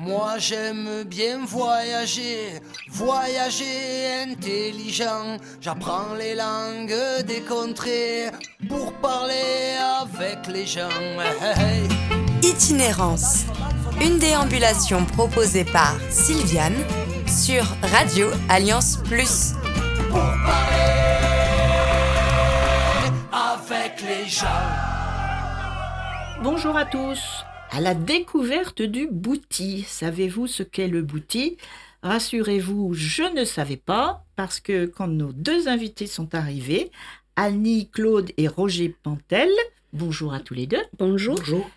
Moi j'aime bien voyager, voyager intelligent. J'apprends les langues des contrées pour parler avec les gens. Hey, hey. Itinérance, une déambulation proposée par Sylviane sur Radio Alliance Plus. Pour parler avec les gens. Bonjour à tous. À la découverte du bouti. Savez-vous ce qu'est le bouti ? Rassurez-vous, je ne savais pas, parce que quand nos deux invités sont arrivés, Annie, Claude et Roger Pantel, bonjour à tous les deux. Bonjour. Bonjour.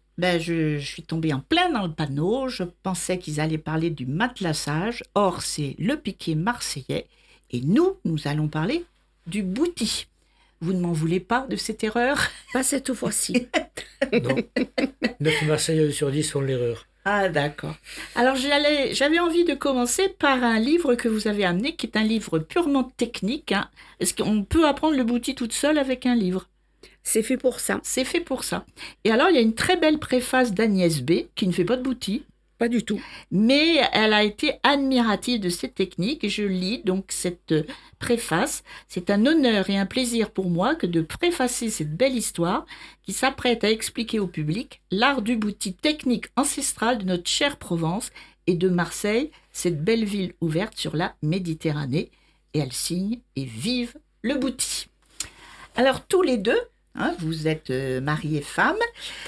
Je suis tombée en plein dans le panneau. Je pensais qu'ils allaient parler du matelassage. Or, c'est le piquet marseillais. Et nous allons parler du bouti. Vous ne m'en voulez pas de cette erreur ? Pas cette fois-ci. Non. 9 Marseillais sur 10 font l'erreur. Ah, d'accord. Alors, j'avais envie de commencer par un livre que vous avez amené, qui est un livre purement technique. Est-ce qu'on peut apprendre le bouti toute seule avec un livre ? C'est fait pour ça. C'est fait pour ça. Et alors, il y a une très belle préface d'Agnès B, qui ne fait pas de bouti. Pas du tout. Mais elle a été admirative de cette technique. Je lis donc cette préface. C'est un honneur et un plaisir pour moi que de préfacer cette belle histoire qui s'apprête à expliquer au public l'art du bouti, technique ancestrale de notre chère Provence et de Marseille, cette belle ville ouverte sur la Méditerranée. Et elle signe « Et vive le bouti ». Alors tous les deux, vous êtes mari et femme.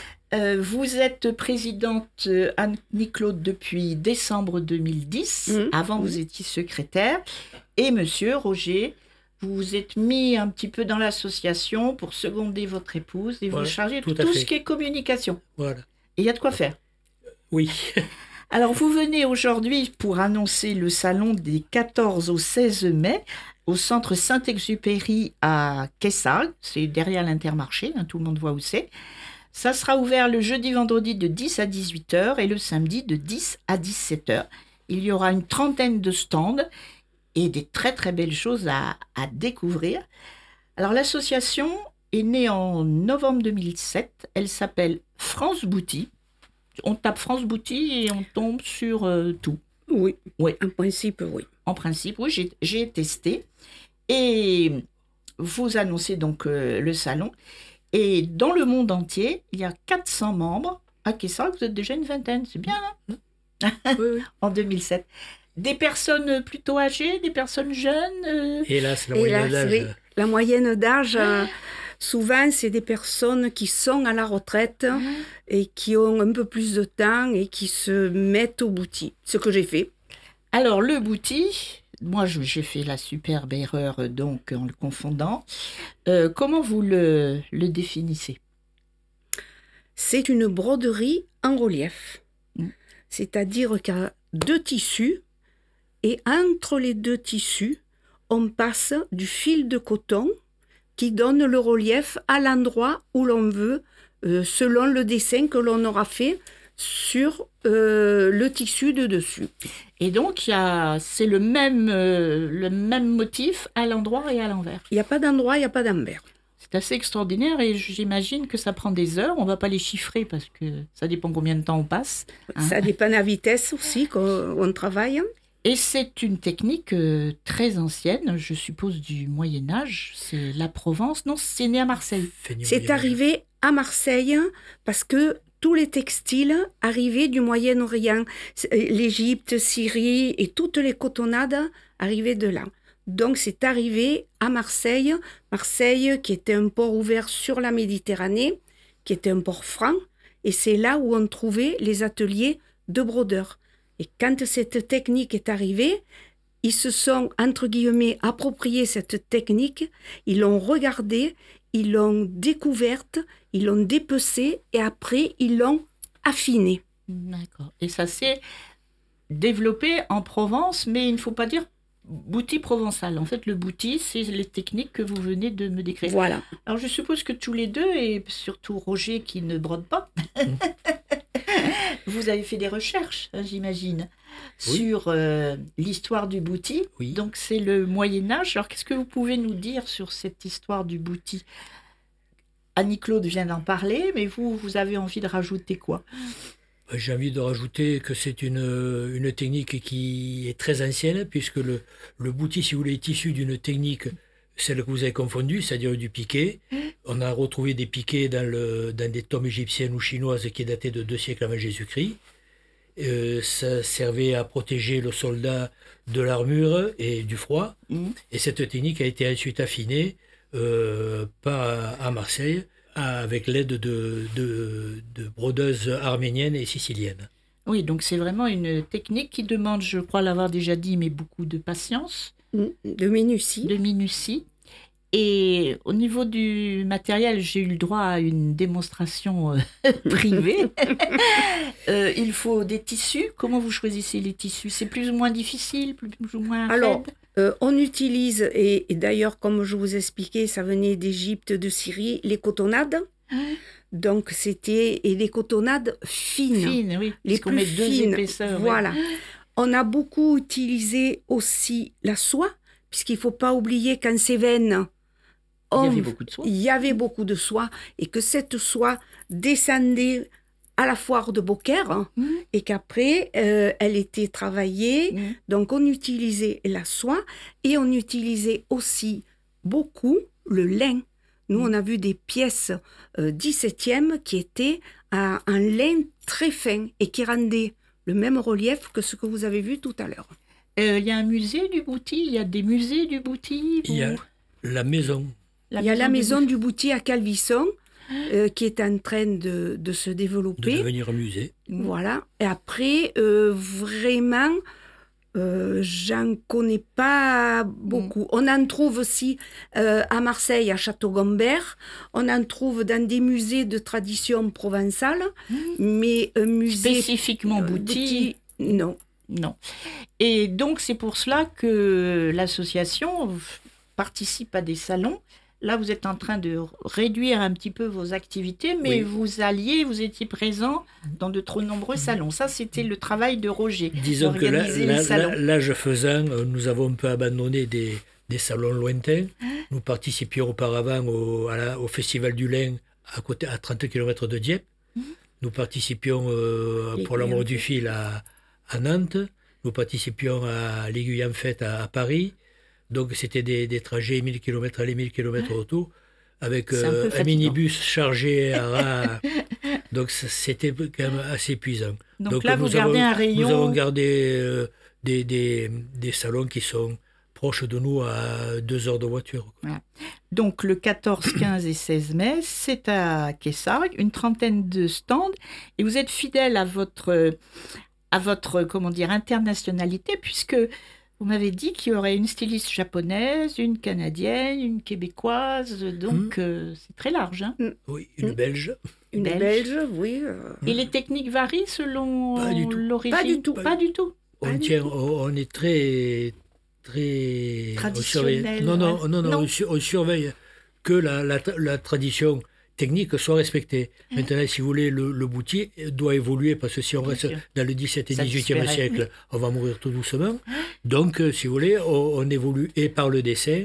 Vous êtes présidente Annie-Claude depuis décembre 2010. Avant, vous étiez secrétaire. Et monsieur Roger, vous vous êtes mis un petit peu dans l'association pour seconder votre épouse et vous charger de tout ce qui est communication. Voilà. Et il y a de quoi faire. Oui. Alors, vous venez aujourd'hui pour annoncer le salon des 14 au 16 mai au centre Saint-Exupéry à Quessagnes. C'est derrière l'Intermarché, tout le monde voit où c'est. Ça sera ouvert le jeudi-vendredi de 10 à 18h et le samedi de 10 à 17h. Il y aura une trentaine de stands et des très très belles choses à découvrir. Alors l'association est née en novembre 2007. Elle s'appelle France Bouti. On tape France Bouti et on tombe sur tout. Oui. Oui. En principe, oui. En principe, oui, j'ai testé. Et vous annoncez donc le salon. Et dans le monde entier, il y a 400 membres. À Quessagnes, vous êtes déjà une vingtaine, c'est bien, Oui, oui. En 2007. Des personnes plutôt âgées, des personnes jeunes Hélas, la moyenne d'âge. Oui. La moyenne d'âge, souvent, c'est des personnes qui sont à la retraite et qui ont un peu plus de temps et qui se mettent au bouti. Ce que j'ai fait. Alors, le bouti, moi, j'ai fait la superbe erreur, donc, en le confondant. Comment vous le définissez ? C'est une broderie en relief. C'est-à-dire qu'il y a deux tissus et entre les deux tissus, on passe du fil de coton qui donne le relief à l'endroit où l'on veut, selon le dessin que l'on aura fait sur le tissu de dessus. Et donc, c'est le même motif à l'endroit et à l'envers. Il n'y a pas d'endroit, il n'y a pas d'envers. C'est assez extraordinaire et j'imagine que ça prend des heures. On ne va pas les chiffrer parce que ça dépend combien de temps on passe. Ça dépend de la vitesse aussi qu'on travaille. Et c'est une technique très ancienne, je suppose du Moyen-Âge. C'est la Provence. Non, c'est né à Marseille. C'est arrivé à Marseille parce que tous les textiles arrivaient du Moyen-Orient. L'Égypte, Syrie et toutes les cotonnades arrivaient de là. Donc c'est arrivé à Marseille. Marseille qui était un port ouvert sur la Méditerranée, qui était un port franc. Et c'est là où on trouvait les ateliers de brodeurs. Et quand cette technique est arrivée, ils se sont, entre guillemets, approprié cette technique, ils l'ont regardée, ils l'ont découverte, ils l'ont dépecée et après, ils l'ont affinée. D'accord. Et ça s'est développé en Provence, mais il ne faut pas dire bouti provençal. En fait, le bouti, c'est les techniques que vous venez de me décrire. Voilà. Alors, je suppose que tous les deux, et surtout Roger qui ne brode pas, vous avez fait des recherches, j'imagine, sur l'histoire du bouti. Oui. Donc, c'est le Moyen-Âge. Alors, qu'est-ce que vous pouvez nous dire sur cette histoire du bouti ? Annie-Claude vient d'en parler, mais vous avez envie de rajouter quoi ? J'ai envie de rajouter que c'est une technique qui est très ancienne, puisque le bouti, si vous voulez, est issu d'une technique, celle que vous avez confondue, c'est-à-dire du piquet. On a retrouvé des piquets dans des tombes égyptiennes ou chinoises qui dataient de 2 siècles avant Jésus-Christ. Ça servait à protéger le soldat de l'armure et du froid. Et cette technique a été ensuite affinée à Marseille, avec l'aide de brodeuses arméniennes et siciliennes. Oui, donc c'est vraiment une technique qui demande, je crois l'avoir déjà dit, mais beaucoup de patience. De minutie. De minutie. Et au niveau du matériel, j'ai eu le droit à une démonstration privée. Il faut des tissus. Comment vous choisissez les tissus? C'est plus ou moins difficile, plus ou moins Alors, raide? on utilise, et d'ailleurs, comme je vous expliquais, ça venait d'Égypte, de Syrie, les cotonnades. Donc, c'était des cotonnades fines. Fines, oui. Les Qu'on plus met 2 fines. épaisseurs. Voilà. On a beaucoup utilisé aussi la soie, puisqu'il ne faut pas oublier qu'en Cévennes, Il y avait beaucoup de soie. il y avait beaucoup de soie, et que cette soie descendait à la foire de Beaucaire, et qu'après, elle était travaillée. Donc, on utilisait la soie, et on utilisait aussi beaucoup le lin. Nous, on a vu des pièces 17e qui étaient un lin très fin et qui rendaient le même relief que ce que vous avez vu tout à l'heure. Il y a un musée du bouti, il y a des musées du bouti. Il y a la maison. Il y a la maison du bouti à Calvisson qui est en train de se De développer. devenir un musée. Voilà. Et après, vraiment, j'en connais pas beaucoup. On en trouve aussi à Marseille, à Château-Gombert. On en trouve dans des musées de tradition provençale. Mais un musée... Spécifiquement bouti, non. non. Et donc, c'est pour cela que l'association participe à des salons. Là, vous êtes en train de réduire un petit peu vos activités, mais Oui. vous étiez présent dans de trop nombreux salons. Ça, c'était le travail de Roger. Disons que d'organiser les salons. l'âge faisant, nous avons un peu abandonné des salons lointains. Nous participions auparavant au Festival du Lin à 30 km de Dieppe. Nous participions pour l'amour du fil à Nantes. Nous participions à l'Aiguille en Fête à Paris. Donc c'était des trajets 1000 km aller, 1000 km retour, avec C'est un peu un fatigant. minibus chargé à ras. Donc c'était quand même assez épuisant. Donc là, vous gardez un rayon. Nous avons gardé des salons qui sont proches de nous à 2 heures de voiture. Voilà. Donc le 14, 15 et 16 mai, c'est à Quessargues, une trentaine de stands. Et vous êtes fidèle à votre comment dire, internationalité, puisque vous m'avez dit qu'il y aurait une styliste japonaise, une canadienne, une québécoise, donc c'est très large. Hein. Oui, une Belge. Une Belge. Belge, oui. Et les techniques varient selon Pas du tout. l'origine? Pas du tout. Pas du tout. On est très Traditionnel, on surveille que la tradition technique soit respectée. Maintenant, si vous voulez, le bouti doit évoluer, parce que si on reste sûr. dans le 17 et Ça 18e disparaît. siècle, on va mourir tout doucement. Donc, si vous voulez, on évolue, et par le dessin,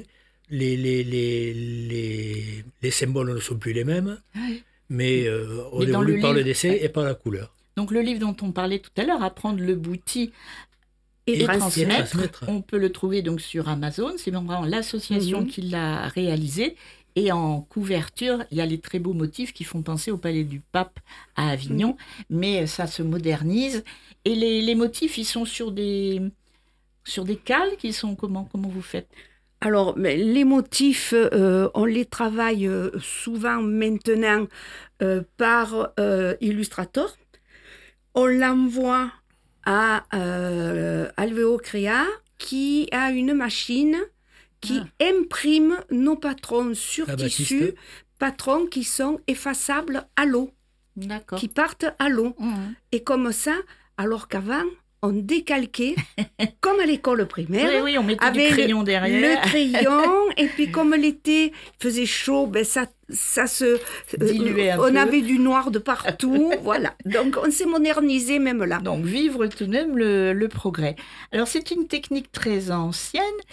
les symboles ne sont plus les mêmes, mais on Mais dans évolue le par le livre, dessin et par la couleur. Donc le livre dont on parlait tout à l'heure, Apprendre le bouti et transmettre. transmettre, on peut le trouver donc sur Amazon. C'est vraiment l'association qui l'a réalisé. Et en couverture, il y a les très beaux motifs qui font penser au Palais du Pape à Avignon, mais ça se modernise. Et les motifs, ils sont sur des cales qui sont comment vous faites? Alors, mais les motifs, on les travaille souvent maintenant par Illustrator. On l'envoie à Alveo Crea, qui a une machine qui imprime nos patrons sur Ah, tissu, Baptiste. patrons qui sont effaçables à l'eau, D'accord. qui partent à l'eau. Mhm. Et comme ça, alors qu'avant, on décalquait, comme à l'école primaire, Oui, on mettait du avec crayon derrière. le crayon, et puis comme l'été faisait chaud, ben ça se Diluait un on peu. avait du noir de partout, voilà. Donc on s'est modernisé même là. Donc, vivre tout de même le progrès. Alors, c'est une technique très ancienne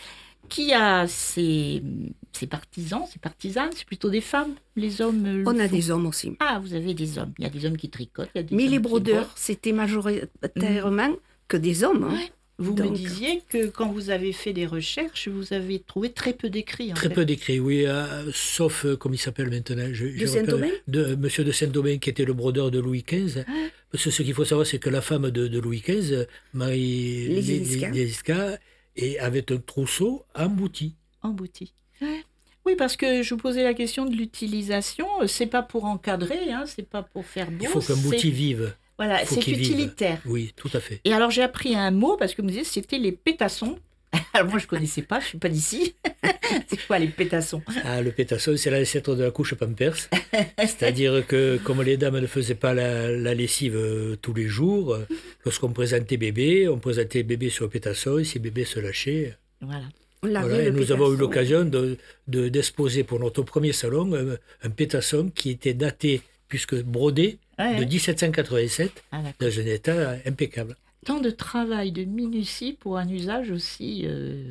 Qui a ses partisans, ses partisanes? C'est plutôt des femmes, les hommes On a des hommes aussi. Ah, vous avez des hommes. Il y a des hommes qui tricotent. Il y a des Mais hommes les qui brodeurs, brodent. c'était majoritairement que des hommes. Hein. Ouais. Vous me Donc- disiez que quand vous avez fait des recherches, vous avez trouvé très peu d'écrits. Très peu d'écrits, oui, sauf, comme il s'appelle maintenant, De Saint-Domingue Monsieur de Saint-Domingue, qui était le brodeur de Louis XV. Parce que ce qu'il faut savoir, c'est que la femme de Louis XV, Marie Leziska, avait un trousseau embouti. Emboutis. Oui, parce que je vous posais la question de l'utilisation. C'est pas pour encadrer, hein, c'est pas pour faire beau. Il faut qu'un bouti vive. Voilà, faut c'est qu'il vive. utilitaire. Oui, tout à fait. Et alors j'ai appris un mot parce que vous me disiez c'était les pétassons. Alors moi je connaissais pas, je suis pas d'ici. C'est quoi les pétassons? Ah, le pétasson, c'est l'ancêtre de la couche Pampers. C'est-à-dire que comme les dames ne faisaient pas la lessive tous les jours, lorsqu'on présentait bébé sur le pétasson, et si bébé se lâchait. Voilà. On lavait Voilà, et le nous avons eu pétasson. l'occasion d'exposer pour notre premier salon un pétasson qui était daté, puisque brodé, Ouais, de ouais. 1787, Ah, d'accord. dans un état impeccable. Tant de travail, de minutie pour un usage aussi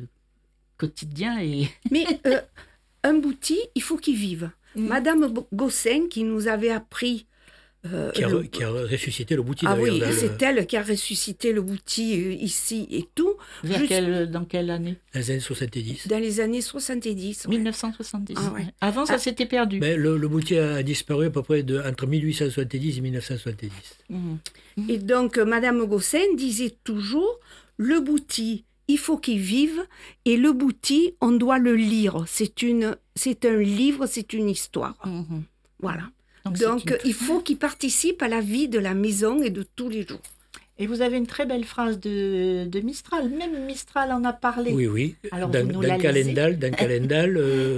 quotidien et. Mais un bouti, il faut qu'il vive. Madame Gossin, qui nous avait appris... Qui a ressuscité le bouti Ah d'ailleurs. oui, dans le- c'est elle qui a ressuscité le bouti ici et tout, Dans quelle année? dans les années 70. dans les années 70. ouais. 1970. Ah ouais. Avant ça s'était perdu. Mais le bouti a disparu à peu près entre 1870 et 1970. Mhm. Et donc, Madame Gossin disait toujours, le bouti, il faut qu'il vive, et le bouti, on doit le lire. C'est un livre, c'est une histoire. Mhm. Voilà. c'est Donc, une- il faut qu'il participe à la vie de la maison et de tous les jours. Et vous avez une très belle phrase de Mistral. Même Mistral en a parlé. Oui, oui. Alors, dans vous nous la lisez. Calendal,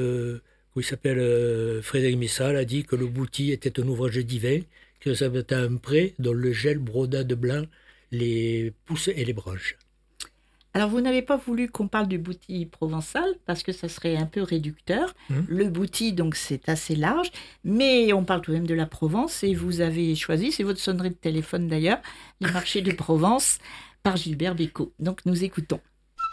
où il s'appelle Frédéric Mistral, a dit que le bouti était un ouvrage divin, que ça avait un pré dont le gel broda de blanc les pousses et les branches. Alors, vous n'avez pas voulu qu'on parle du bouti provençal parce que ça serait un peu réducteur. Le bouti, donc, c'est assez large, mais on parle tout de même de la Provence et vous avez choisi, c'est votre sonnerie de téléphone d'ailleurs, Les marchés de Provence par Gilbert Bécaud. Donc, nous écoutons.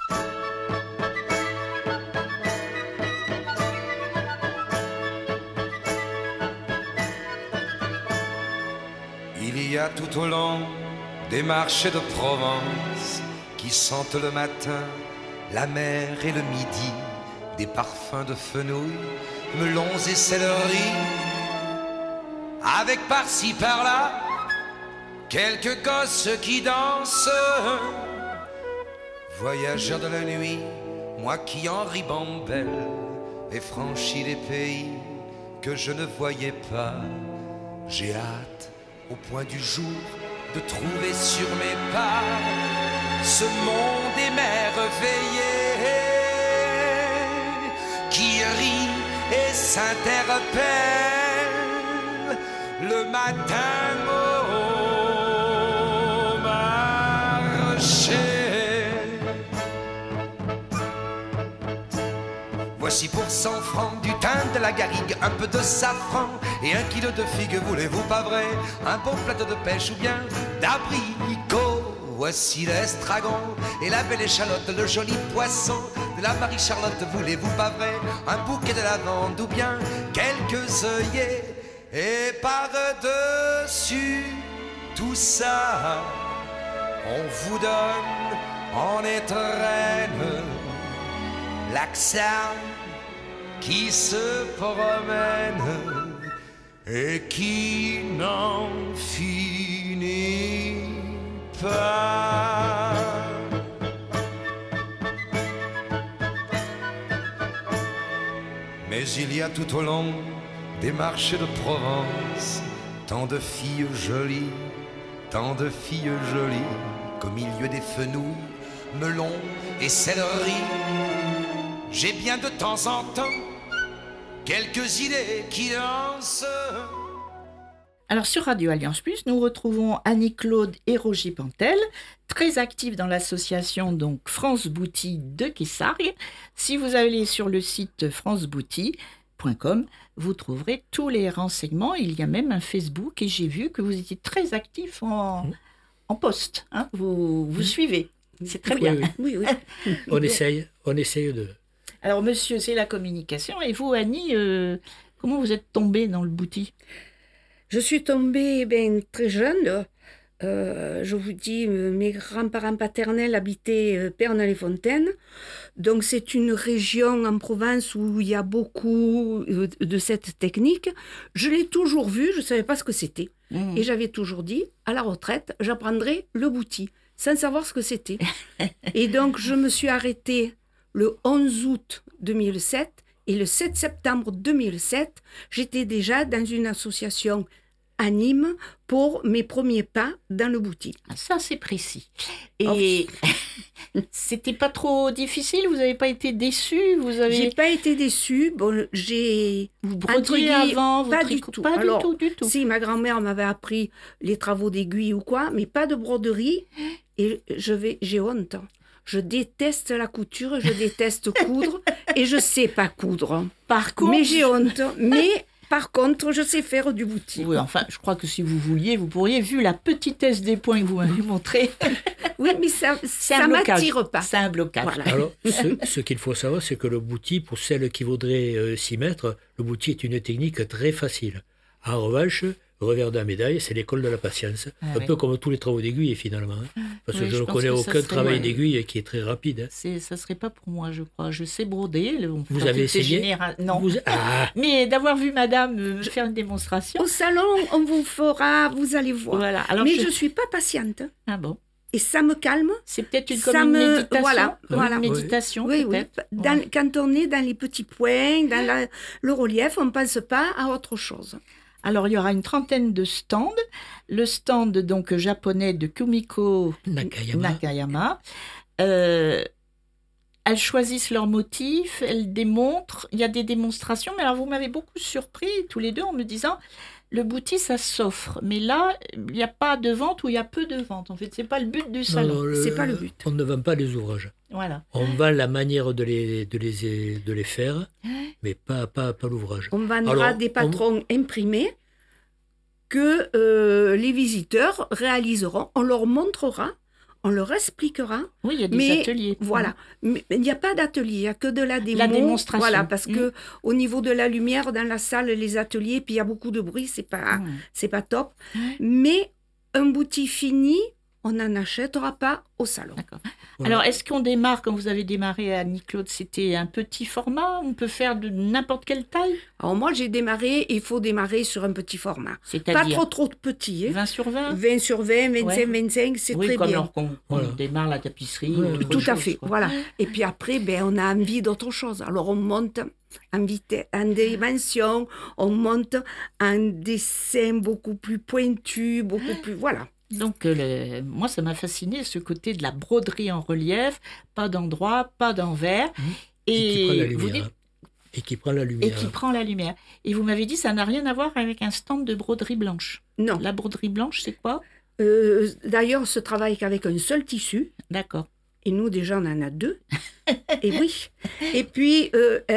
Il y a tout au long des marchés de Provence qui sentent le matin la mer et le midi, des parfums de fenouil, melons et céleri, avec par-ci par-là quelques gosses qui dansent. Voyageur de la nuit, moi qui en ribambelle ai franchi les pays que je ne voyais pas, j'ai hâte au point du jour de trouver sur mes pas ce monde émerveillé qui rit et s'interpelle le matin au marché. Voici pour 100 francs du thym, de la garrigue, un peu de safran et 1 kilo de figues, voulez-vous pas vrai? Un bon plateau de pêche ou bien d'abricot. Voici l'estragon et la belle échalote, le joli poisson de la Marie-Charlotte, voulez-vous pas vrai? Un bouquet de lavande ou bien quelques œillets. Et par-dessus tout ça, on vous donne en étrenne l'accent qui se promène et qui n'en finit pas. Mais il y a tout au long des marchés de Provence tant de filles jolies, tant de filles jolies, qu'au milieu des fenouils, melons et céleri, j'ai bien de temps en temps quelques idées qui lancent. Alors sur Radio Alliance Plus, nous retrouvons Annie-Claude et Roger Pantel, très actifs dans l'association donc France Bouti de Kessargues. Si vous allez sur le site francebouti.com, vous trouverez tous les renseignements. Il y a même un Facebook et j'ai vu que vous étiez très actifs en post. Hein. Vous suivez, c'est très bien. Oui, oui. Oui, oui. On essaye Alors, monsieur, c'est la communication. Et vous, Annie, comment vous êtes tombée dans le bouti? Je suis tombée très jeune. Je vous dis, mes grands-parents paternels habitaient Pernes-les-Fontaines. Donc, c'est une région en Provence où il y a beaucoup de cette technique. Je l'ai toujours vue, je ne savais pas ce que c'était. Et j'avais toujours dit, à la retraite, j'apprendrai le bouti, sans savoir ce que c'était. Et donc, je me suis arrêtée le 11 août 2007. Et le 7 septembre 2007, j'étais déjà dans une association à Nîmes pour mes premiers pas dans le bouti. Ça, c'est précis. Et c'était pas trop difficile? Vous n'avez pas été déçue? J'ai pas été déçue. Bon, j'ai... Vous brodiez avant? Pas du tout. Pas Alors, du tout. Si, ma grand-mère m'avait appris les travaux d'aiguille ou quoi, mais pas de broderie. Et j'ai honte. Je déteste la couture, je déteste coudre et je sais pas coudre. Par contre... Mais j'ai honte. Mais par contre, je sais faire du bouti. Oui, enfin, je crois que si vous vouliez, vous pourriez, vu la petitesse des points que vous m'avez montré. Oui, mais ça m'attire pas. C'est un blocage. Voilà. Alors, ce qu'il faut savoir, c'est que le bouti, pour celles qui voudraient s'y mettre, le bouti est une technique très facile. En revanche, revers de la médaille, c'est l'école de la patience. Un peu comme tous les travaux d'aiguille, finalement. Parce que je ne connais aucun travail d'aiguille qui est très rapide. Ça ne serait pas pour moi, je crois. Je sais broder. Vous avez essayé? Non. Mais d'avoir vu madame faire une démonstration. Au salon, on vous fera, vous allez voir. Voilà. Alors mais je ne suis pas patiente. Ah bon? Et ça me calme. C'est peut-être une méditation. Voilà. Une méditation, oui, peut-être. Oui. Quand on est dans les petits points, dans le relief, on ne pense pas à autre chose. Alors, il y aura une trentaine de stands. Le stand donc japonais de Kumiko Nakayama. Elles choisissent leurs motifs, elles démontrent. Il y a des démonstrations. Mais alors, vous m'avez beaucoup surpris, tous les deux, en me disant, le bouti, ça s'offre. Mais là, il n'y a pas de vente ou il y a peu de vente. En fait, ce n'est pas le but du salon. C'est pas le but. On ne vend pas les ouvrages. Voilà. On vend la manière de les faire, mais pas l'ouvrage. On vendra des patrons imprimés que les visiteurs réaliseront. On leur montrera, on leur expliquera. Oui, il y a des ateliers. Voilà. Mais il n'y a pas d'atelier, il n'y a que de la démo. La démonstration. Voilà, parce que au niveau de la lumière dans la salle, les ateliers, puis il y a beaucoup de bruit, c'est pas top. Mais un bouti fini, on n'en achètera pas au salon. D'accord. Alors, est-ce qu'on démarre, quand vous avez démarré à Annie-Claude, c'était un petit format? On peut faire de n'importe quelle taille? Alors moi, j'ai démarré, il faut démarrer sur un petit format. C'est-à-dire pas trop petit. 20 sur 20? 20 sur 20, 25, 25, c'est très bien. Oui, comme on démarre la tapisserie. Tout à fait, voilà. Et puis après, on a envie d'autre chose. Alors on monte en dimension, on monte en dessin beaucoup plus pointu, beaucoup plus... Voilà. Donc, moi, ça m'a fasciné, ce côté de la broderie en relief, pas d'endroit, pas d'envers. Et qui prend la lumière. Et vous m'avez dit, ça n'a rien à voir avec un stand de broderie blanche. Non. La broderie blanche, c'est quoi? D'ailleurs, on se travaille qu'avec un seul tissu. D'accord. Et nous, déjà, on en a 2. Et oui. Et puis,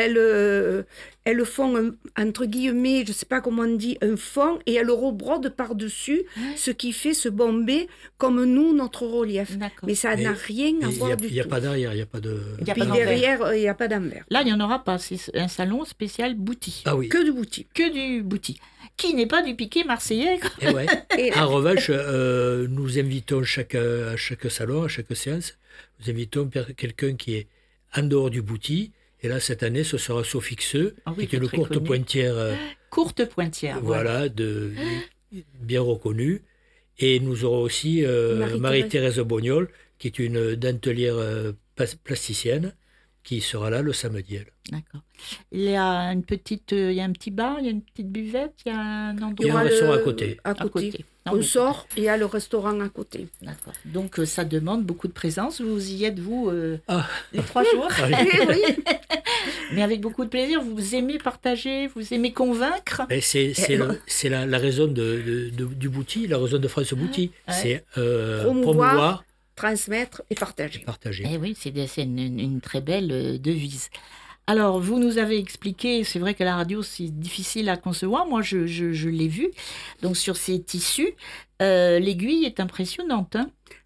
elles font, entre guillemets, je ne sais pas comment on dit, un fond, et elles rebrodent par-dessus, ce qui fait se bomber comme nous, notre relief. D'accord. Mais ça n'a rien à voir du tout. Il n'y a pas d'arrière, il n'y a pas de... Puis derrière, il n'y a pas d'envers. Là, il n'y en aura pas. C'est un salon spécial bouti. Ah oui. Que du bouti. Que du bouti. Qui n'est pas du piqué marseillais. En revanche, nous invitons à chaque salon, à chaque séance, nous invitons quelqu'un qui est en dehors du bouti. Et là, cette année, ce sera Sophie Xeux, qui est une courte pointière. Courte pointière. Voilà, bien reconnue. Et nous aurons aussi Marie-Thérèse Bognol, qui est une dentelière plasticienne, qui sera là le samedi. D'accord. Il y a un petit bar, il y a une petite buvette, il y a un endroit. Il y a un restaurant à côté. On sort et il y a le restaurant à côté. D'accord. Donc ça demande beaucoup de présence. Vous y êtes, vous, les 3 jours. Oui. Mais avec beaucoup de plaisir. Vous aimez partager, vous aimez convaincre. C'est la raison du bouti, la raison de France Bouti. C'est promouvoir, transmettre et partager. Et oui, c'est une très belle devise. Alors, vous nous avez expliqué, c'est vrai que la radio, c'est difficile à concevoir. Moi, je l'ai vu. Donc, sur ces tissus, l'aiguille est impressionnante. Hein.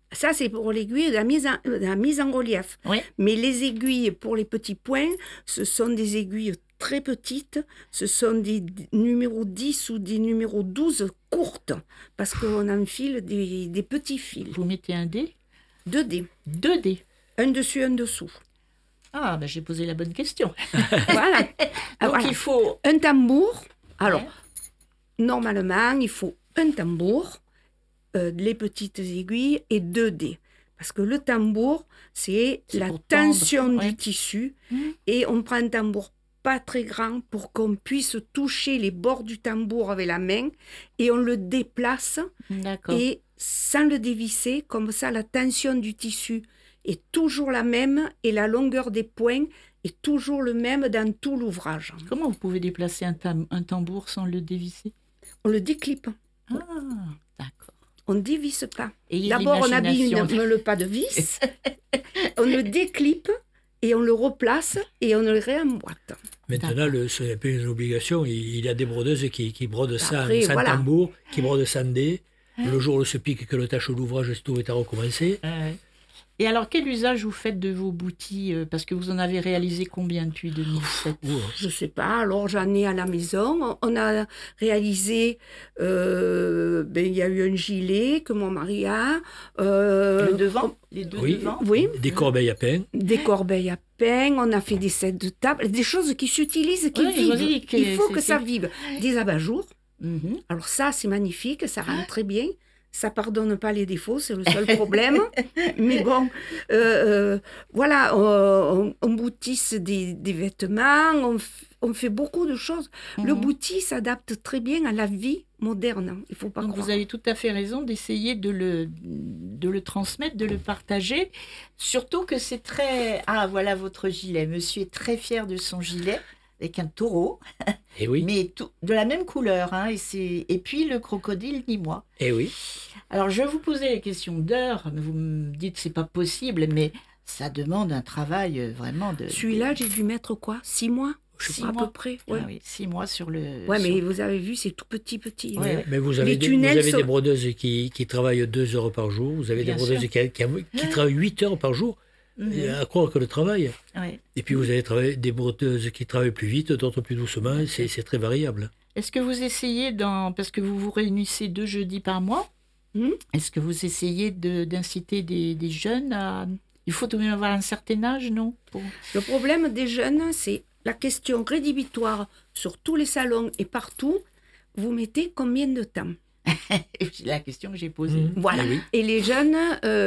Ça, c'est pour l'aiguille de la mise en relief. Oui. Mais les aiguilles pour les petits points, ce sont des aiguilles très petites. Ce sont des numéros 10 ou des numéros 12 courtes. Parce qu'on enfile des petits fils. Vous mettez un dé, 2 dés. 2 dés. Un dessus, un dessous. Ah, ben j'ai posé la bonne question. Voilà. Donc Voilà. il faut... Un tambour. Alors, Ouais. normalement, il faut un tambour, les petites aiguilles et 2 dés. Parce que le tambour, c'est C'est la pour tendre, tension ouais. du tissu. Mhm. Et on prend un tambour pas très grand pour qu'on puisse toucher les bords du tambour avec la main. Et on le déplace. D'accord. Et sans le dévisser, comme ça, la tension du tissu est toujours la même et la longueur des points est toujours le même dans tout l'ouvrage. Comment vous pouvez déplacer un tambour sans le dévisser? On le déclipe. Ah, d'accord. On ne dévisse pas. Ayez D'abord, on habille l'imagination. le pas de vis, on le déclipe et on le replace et on le réemboîte. Maintenant, ce n'est plus une obligation. Il y a des brodeuses qui brodent Après, sans voilà. tambour, qui brodent sans dé. Le jour où se pique que le tâche l'ouvrage, tout est à recommencer. Ouais. Et alors, quel usage vous faites de vos boutis parce que vous en avez réalisé combien depuis 2007? Je ne sais pas, alors j'en ai à la maison. On a réalisé, il y a eu un gilet que mon mari a. Le devant? Les deux Oui. devant? Oui, Des corbeilles à pain. des corbeilles à pain, on a fait des sets de table, des choses qui s'utilisent, qui Oui, je vivent. dis que Il faut que c'est- ça vive. Des abat-jours. Mhm. Alors ça, c'est magnifique, ça rend très bien. Ça pardonne pas les défauts, c'est le seul problème. Mais bon, voilà, on boutisse des vêtements, on fait beaucoup de choses. Le Mhm. bouti s'adapte très bien à la vie moderne, il faut pas Donc croire. vous avez tout à fait raison d'essayer de le transmettre, de le partager. Surtout que c'est très... Ah, voilà votre gilet. Monsieur est très fier de son gilet, avec un taureau, Et oui. mais de la même couleur. Hein, et puis le crocodile nîmois. Et oui. Alors je vais vous poser la question d'heure. Vous me dites que c'est pas possible, mais ça demande un travail vraiment de... Celui-là, j'ai dû mettre quoi 6 mois Je sais 6 pas, à mois. peu près. Ah Ouais, oui, 6 mois sur le... ouais, mais sur- vous avez vu, c'est tout petit. Ouais. Mais vous avez, Les des, tunnels vous avez sont- des brodeuses qui travaillent 2 heures par jour. Vous avez Bien des brodeuses sûr. qui travaillent 8 heures par jour. Mhm. Et à croire que le travail. Ouais. Et puis vous avez des brodeuses qui travaillent plus vite, d'autres plus doucement. C'est très variable. Est-ce que vous essayez, parce que vous vous réunissez 2 jeudis par mois, est-ce que vous essayez d'inciter des jeunes à... Il faut tout de même avoir un certain âge, non? Le problème des jeunes, c'est la question rédhibitoire sur tous les salons et partout. Vous mettez combien de temps C'est la question que j'ai posée. Mhm. Voilà. Eh oui. Et les jeunes,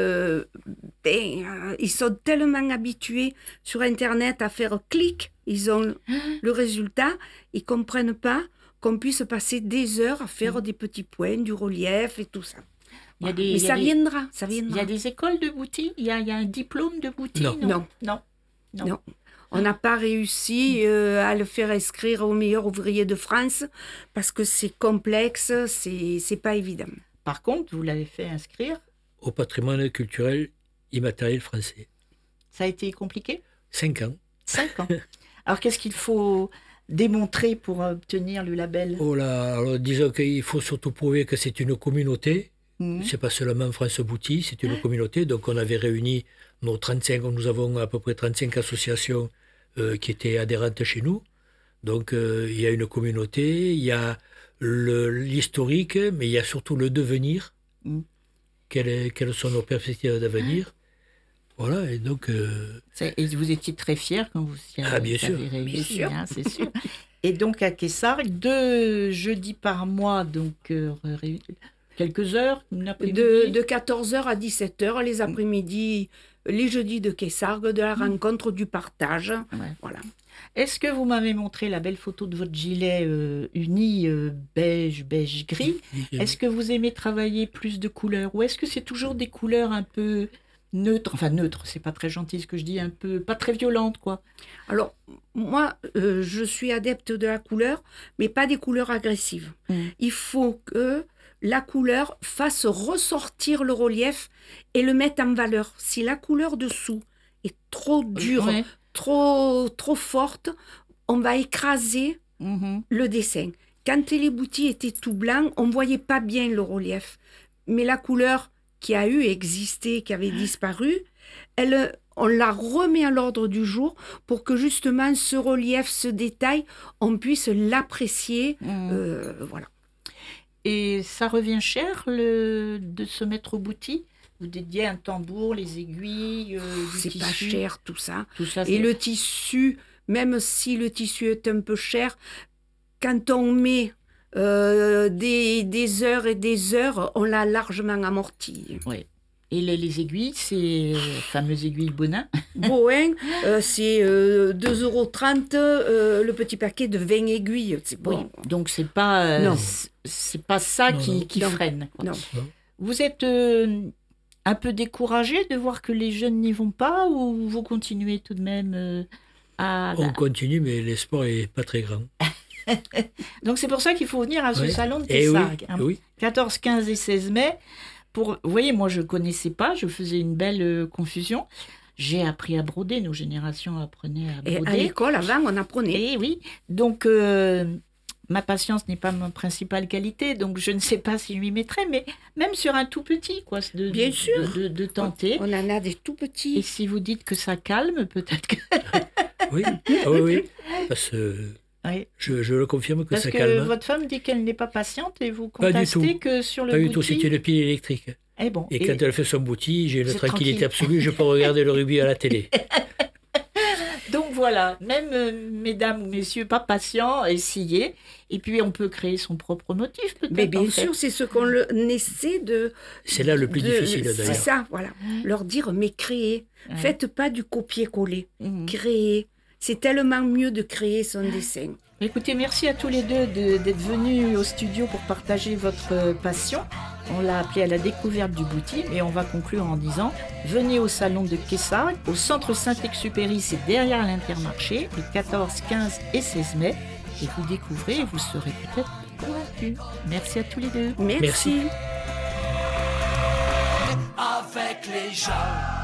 ils sont tellement habitués sur Internet à faire clic, ils ont le résultat, ils comprennent pas qu'on puisse passer des heures à faire des petits points, du relief et tout ça. Il y a Voilà. des- Mais il y a ça des- viendra, ça Il y viendra. a des écoles de boutique? Il y a un diplôme de boutique? Non. Non. Non. Non. On n'a pas réussi à le faire inscrire au meilleur ouvrier de France parce que c'est complexe, c'est pas évident. Par contre, vous l'avez fait inscrire. Au patrimoine culturel immatériel français. Ça a été compliqué? 5 ans. 5 ans. Alors, qu'est-ce qu'il faut démontrer pour obtenir le label? Oh là, alors disons qu'il faut surtout prouver que c'est une communauté. Mhm. C'est pas seulement France Bouti, c'est une communauté. Donc on avait réuni nous avons à peu près 35 associations qui étaient adhérentes chez nous. Donc il y a une communauté, il y a l'historique, mais il y a surtout le devenir. Mm. Quelles sont nos perspectives d'avenir? Voilà, et donc... Et vous étiez très fiers quand vous y avez, Ah, bien sûr. avez réussi, Bien sûr. hein, c'est sûr. Et donc à Kessargues, 2 jeudis par mois, donc quelques heures, une après-midi. De 14h à 17h, les après-midi, les jeudis de Kessargues, de la rencontre, du partage. Ouais. Voilà. Est-ce que vous m'avez montré la belle photo de votre gilet uni beige gris? Est-ce que vous aimez travailler plus de couleurs ou est-ce que c'est toujours des couleurs un peu neutres? Enfin neutres, c'est pas très gentil ce que je dis, un peu pas très violentes quoi. Alors, moi, je suis adepte de la couleur, mais pas des couleurs agressives. Il faut que la couleur fasse ressortir le relief et le mette en valeur. Si la couleur dessous est trop dure, Ouais. trop forte, on va écraser Mhm. le dessin. Quand les boutis étaient tout blancs, on ne voyait pas bien le relief. Mais la couleur qui a existé, qui avait disparu, on la remet à l'ordre du jour pour que justement ce relief, ce détail, on puisse l'apprécier. Voilà. Et ça revient cher de se mettre au bouti? Vous dédiez un tambour, les aiguilles, du C'est tissu. pas cher tout ça. Tout ça, Et le tissu, même si le tissu est un peu cher, quand on met des heures et des heures, on l'a largement amorti. Oui. Et les aiguilles, c'est les fameuses aiguilles Bonin. Bohin, c'est 2,30 € le petit paquet de 20 aiguilles. C'est bon. Oui. Donc c'est pas Non. c'est pas ça qui Non. freine, quoi. Non. Vous êtes un peu découragé de voir que les jeunes n'y vont pas, ou vous continuez tout de même à... On continue, mais l'espoir n'est pas très grand. Donc c'est pour ça qu'il faut venir à ce Oui. salon de Eh Kessargues, oui, oui. 14, 15 et 16 mai. Vous voyez, moi je ne connaissais pas, je faisais une belle confusion. J'ai appris à broder, nos générations apprenaient à Et broder. à l'école, avant, on apprenait. Et oui, donc ma patience n'est pas ma principale qualité, donc je ne sais pas si je m'y mettrai, mais même sur un tout petit, quoi, Bien sûr. de tenter. On en a des tout Et petits. si vous dites que ça calme, peut-être que... Oui, ah oui. Parce que Oui. je le confirme que Parce ça que calme. votre femme dit qu'elle n'est pas patiente et vous Pas du contestez tout. que sur le Pas du bouti... tout, c'est une pile électrique. Eh bon, Et quand elle fait son bouti, j'ai une C'est tranquillité tranquille. absolue, je peux regarder le rugby à la télé. Donc voilà, même mesdames ou messieurs pas patients, essayez. Et puis on peut créer son propre motif peut-être. Mais bien en fait. sûr, c'est ce qu'on essaie de... C'est là le plus difficile C'est d'ailleurs. ça, voilà. Leur dire, mais créez. Ouais. Faites pas du copier-coller. Mhm. Créez. C'est tellement mieux de créer son dessin. Écoutez, merci à tous les deux d'être venus au studio pour partager votre passion. On l'a appelé à la découverte du bouti, et on va conclure en disant venez au salon de Kessargues, au centre Saint-Exupéry, c'est derrière l'Intermarché, les 14, 15 et 16 mai, et vous découvrez et vous serez peut-être convaincus. Merci à tous les deux. Merci. Merci. Avec les gens.